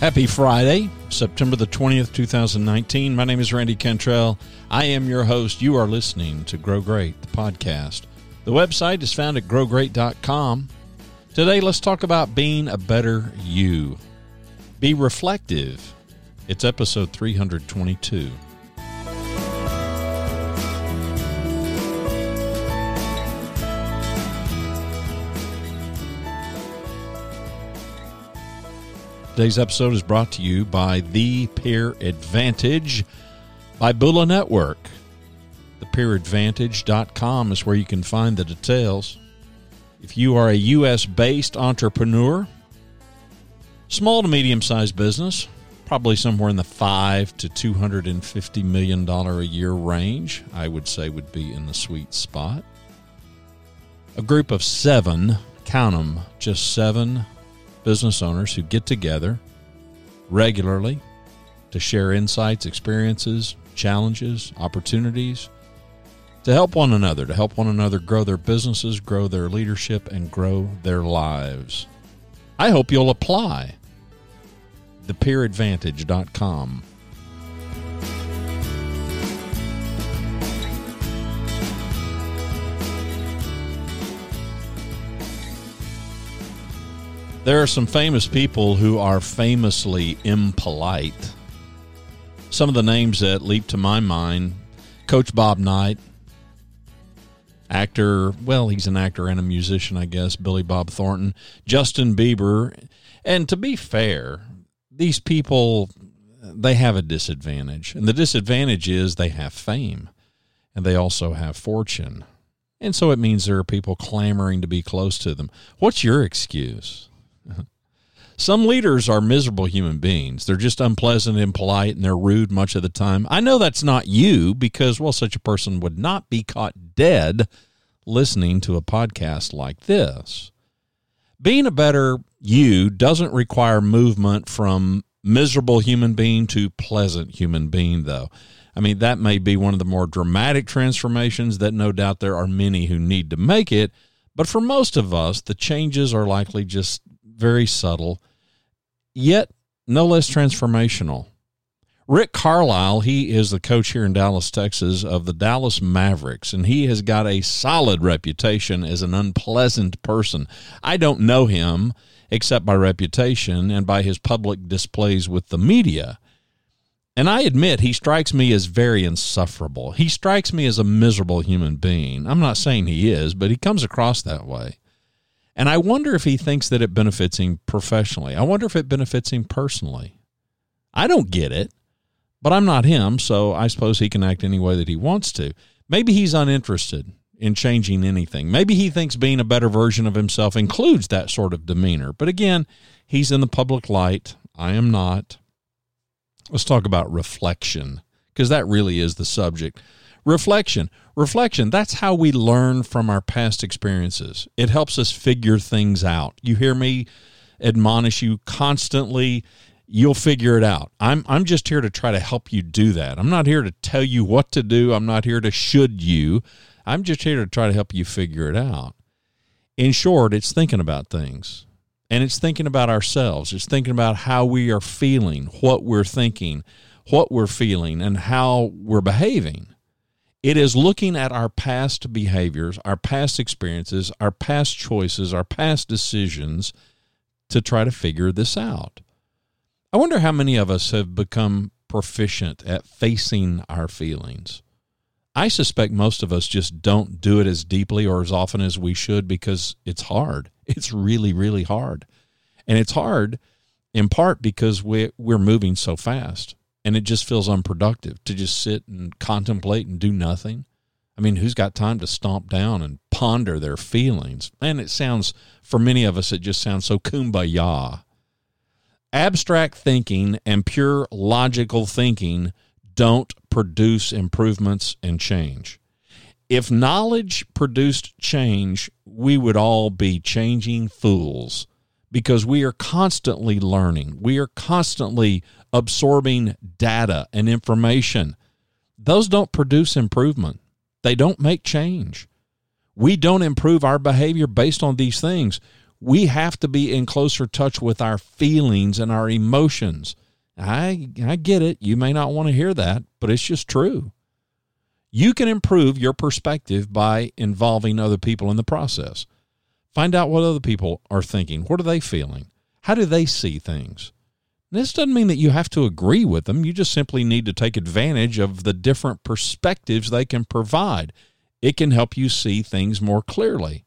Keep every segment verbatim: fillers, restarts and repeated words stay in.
Happy Friday, September the twentieth, two thousand nineteen. My name is Randy Cantrell. I am your host. You are listening to Grow Great, the podcast. The website is found at grow great dot com. Today, let's talk about being a better you. Be reflective. It's episode three hundred twenty-two. Today's episode is brought to you by The Peer Advantage by Bula Network. the peer advantage dot com is where you can find the details. If you are a U S-based entrepreneur, small to medium-sized business, probably somewhere in the five to two hundred fifty million dollars a year range, I would say would be in the sweet spot. A group of seven, count them, just seven business owners who get together regularly to share insights, experiences, challenges, opportunities, to help one another, to help one another grow their businesses, grow their leadership, and grow their lives. I hope you'll apply. the peer advantage dot com. There are some famous people who are famously impolite. Some of the names that leap to my mind: Coach Bob Knight, actor, well, he's an actor and a musician, I guess, Billy Bob Thornton, Justin Bieber. And to be fair, these people, they have a disadvantage. And the disadvantage is they have fame, and they also have fortune. And so it means there are people clamoring to be close to them. What's your excuse? Some leaders are miserable human beings. They're just unpleasant, impolite, and they're rude much of the time. I know that's not you because, well, such a person would not be caught dead listening to a podcast like this. Being a better you doesn't require movement from miserable human being to pleasant human being, though. I mean, that may be one of the more dramatic transformations that no doubt there are many who need to make it. But for most of us, the changes are likely just very subtle, yet no less transformational. Rick Carlisle, he is the coach here in Dallas, Texas, of the Dallas Mavericks, and he has got a solid reputation as an unpleasant person. I don't know him except by reputation and by his public displays with the media. And I admit he strikes me as very insufferable. He strikes me as a miserable human being. I'm not saying he is, but he comes across that way. And I wonder if he thinks that it benefits him professionally. I wonder if it benefits him personally. I don't get it, but I'm not him, so I suppose he can act any way that he wants to. Maybe he's uninterested in changing anything. Maybe he thinks being a better version of himself includes that sort of demeanor. But again, he's in the public light. I am not. Let's talk about reflection, because that really is the subject. Reflection. Reflection, that's how we learn from our past experiences. It helps us figure things out. You hear me admonish you constantly, you'll figure it out. I'm I'm just here to try to help you do that. I'm not here to tell you what to do. I'm not here to should you. I'm just here to try to help you figure it out. In short, it's thinking about things. And it's thinking about ourselves. It's thinking about how we are feeling, what we're thinking, what we're feeling, and how we're behaving. It is looking at our past behaviors, our past experiences, our past choices, our past decisions to try to figure this out. I wonder how many of us have become proficient at facing our feelings. I suspect most of us just don't do it as deeply or as often as we should because it's hard. It's really, really hard. And it's hard in part because we, we're moving so fast. And it just feels unproductive to just sit and contemplate and do nothing. I mean, who's got time to stomp down and ponder their feelings? And it sounds, for many of us, it just sounds so kumbaya. Abstract thinking and pure logical thinking don't produce improvements and change. If knowledge produced change, we would all be changing fools because we are constantly learning. We are constantly absorbing data and information. Those don't produce improvement. They don't make change. We don't improve our behavior based on these things. We have to be in closer touch with our feelings and our emotions. I I get it. You may not want to hear that, but it's just true. You can improve your perspective by involving other people in the process. Find out what other people are thinking. What are they feeling? How do they see things? This doesn't mean that you have to agree with them. You just simply need to take advantage of the different perspectives they can provide. It can help you see things more clearly.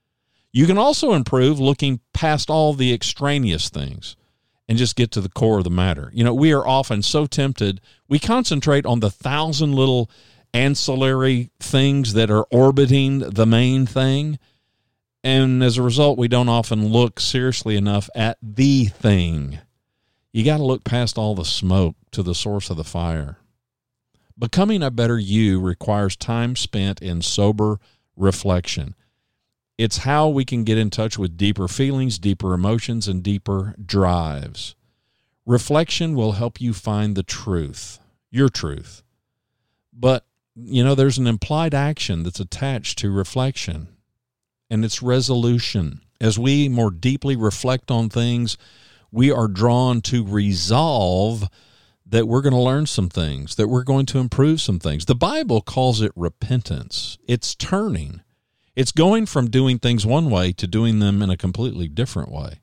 You can also improve looking past all the extraneous things and just get to the core of the matter. You know, we are often so tempted. We concentrate on the thousand little ancillary things that are orbiting the main thing. And as a result, we don't often look seriously enough at the thing. You got to look past all the smoke to the source of the fire. Becoming a better you requires time spent in sober reflection. It's how we can get in touch with deeper feelings, deeper emotions, and deeper drives. Reflection will help you find the truth, your truth. But, you know, there's an implied action that's attached to reflection, and it's resolution. As we more deeply reflect on things, we are drawn to resolve that we're going to learn some things, that we're going to improve some things. The Bible calls it repentance. It's turning. It's going from doing things one way to doing them in a completely different way.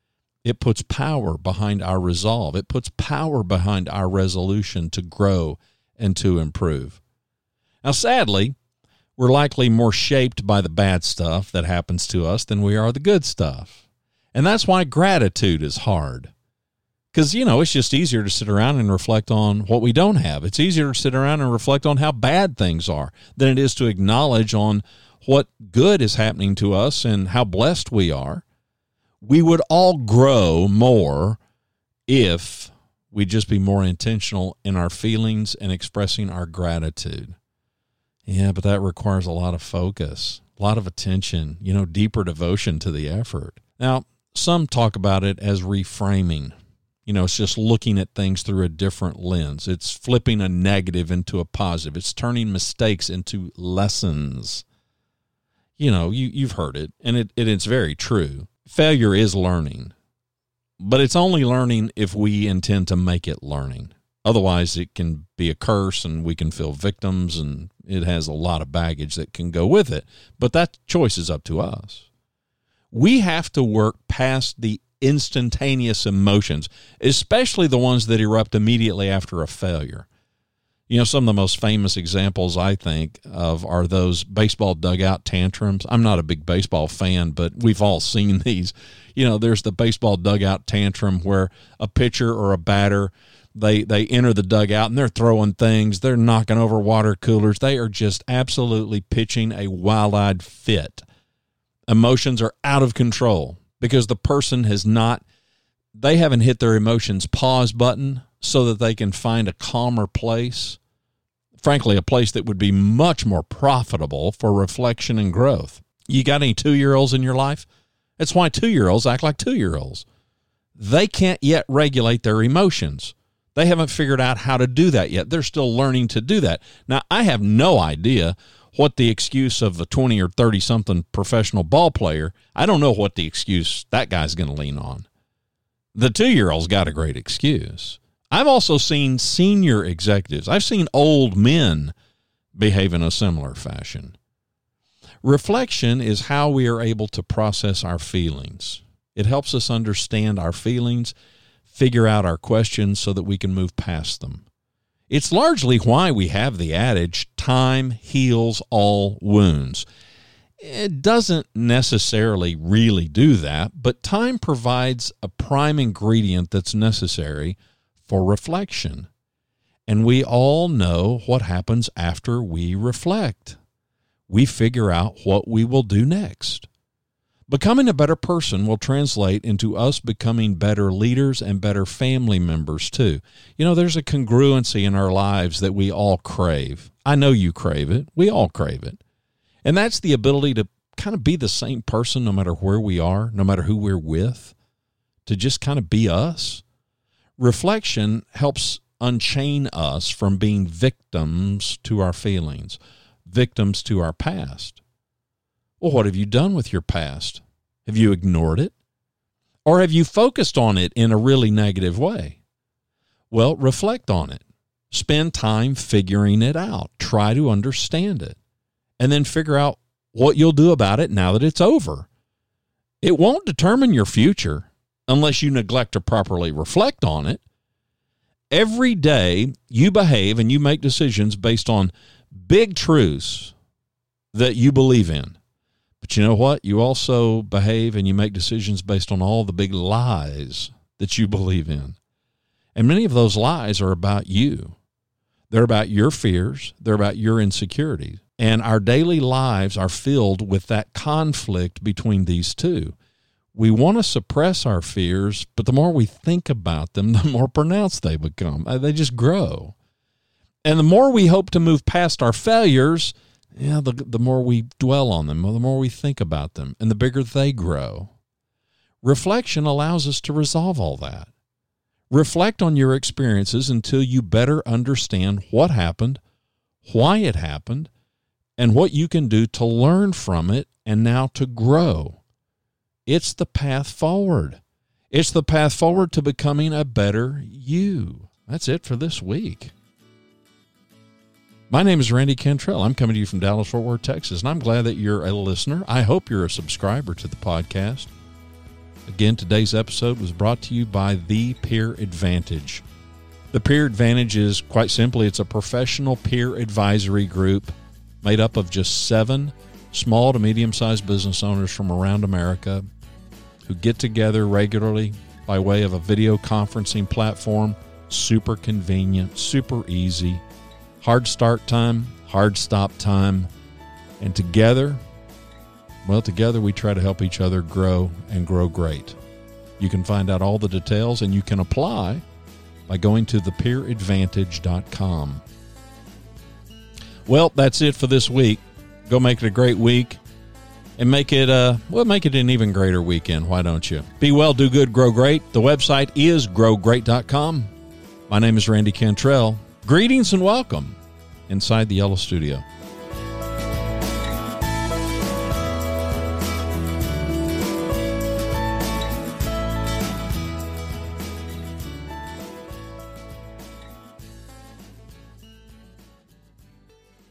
It puts power behind our resolve. It puts power behind our resolution to grow and to improve. Now, sadly, we're likely more shaped by the bad stuff that happens to us than we are the good stuff. And that's why gratitude is hard. Because, you know, it's just easier to sit around and reflect on what we don't have. It's easier to sit around and reflect on how bad things are than it is to acknowledge on what good is happening to us and how blessed we are. We would all grow more if we'd just be more intentional in our feelings and expressing our gratitude. Yeah, but that requires a lot of focus, a lot of attention, you know, deeper devotion to the effort. Now, some talk about it as reframing. You know, it's just looking at things through a different lens. It's flipping a negative into a positive. It's turning mistakes into lessons. You know, you, you've heard it, and it, it it's very true. Failure is learning, but it's only learning if we intend to make it learning. Otherwise, it can be a curse, and we can feel victims, and it has a lot of baggage that can go with it. But that choice is up to us. We have to work past the instantaneous emotions, especially the ones that erupt immediately after a failure. You know, some of the most famous examples I think of are those baseball dugout tantrums. I'm not a big baseball fan, but we've all seen these. You know, there's the baseball dugout tantrum where a pitcher or a batter, they, they enter the dugout and they're throwing things. They're knocking over water coolers. They are just absolutely pitching a wild-eyed fit. Emotions are out of control because the person has not, they haven't hit their emotions pause button so that they can find a calmer place, frankly, a place that would be much more profitable for reflection and growth. You got any two-year-olds in your life? That's why two-year-olds act like two-year-olds. They can't yet regulate their emotions. They haven't figured out how to do that yet. They're still learning to do that. Now, I have no idea what the excuse of a twenty or thirty-something professional ball player, I don't know what the excuse that guy's going to lean on. The two-year-old's got a great excuse. I've also seen senior executives. I've seen old men behave in a similar fashion. Reflection is how we are able to process our feelings. It helps us understand our feelings, figure out our questions so that we can move past them. It's largely why we have the adage, time heals all wounds. It doesn't necessarily really do that, but time provides a prime ingredient that's necessary for reflection. And we all know what happens after we reflect. We figure out what we will do next. Becoming a better person will translate into us becoming better leaders and better family members too. You know, there's a congruency in our lives that we all crave. I know you crave it. We all crave it. And that's the ability to kind of be the same person no matter where we are, no matter who we're with, to just kind of be us. Reflection helps unchain us from being victims to our feelings, victims to our past. Well, what have you done with your past? Have you ignored it? Or have you focused on it in a really negative way? Well, reflect on it. Spend time figuring it out. Try to understand it. And then figure out what you'll do about it now that it's over. It won't determine your future unless you neglect to properly reflect on it. Every day you behave and you make decisions based on big truths that you believe in. But you know what? You also behave and you make decisions based on all the big lies that you believe in. And many of those lies are about you. They're about your fears. They're about your insecurities. And our daily lives are filled with that conflict between these two. We want to suppress our fears, but the more we think about them, the more pronounced they become. They just grow. And the more we hope to move past our failures, yeah, the, the more we dwell on them, the more we think about them, and the bigger they grow. Reflection allows us to resolve all that. Reflect on your experiences until you better understand what happened, why it happened, and what you can do to learn from it and now to grow. It's the path forward. It's the path forward to becoming a better you. That's it for this week. My name is Randy Cantrell. I'm coming to you from Dallas-Fort Worth, Texas, and I'm glad that you're a listener. I hope you're a subscriber to the podcast. Again, today's episode was brought to you by The Peer Advantage. The Peer Advantage is, quite simply, it's a professional peer advisory group made up of just seven small to medium-sized business owners from around America who get together regularly by way of a video conferencing platform. Super convenient, super easy. Hard start time, hard stop time. And together, well, together we try to help each other grow and grow great. You can find out all the details and you can apply by going to the peer advantage dot com. Well, that's it for this week. Go make it a great week and make it, uh, well, make it an even greater weekend. Why don't you? Be well, do good, grow great. The website is grow great dot com. My name is Randy Cantrell. Greetings and welcome inside the Yellow Studio.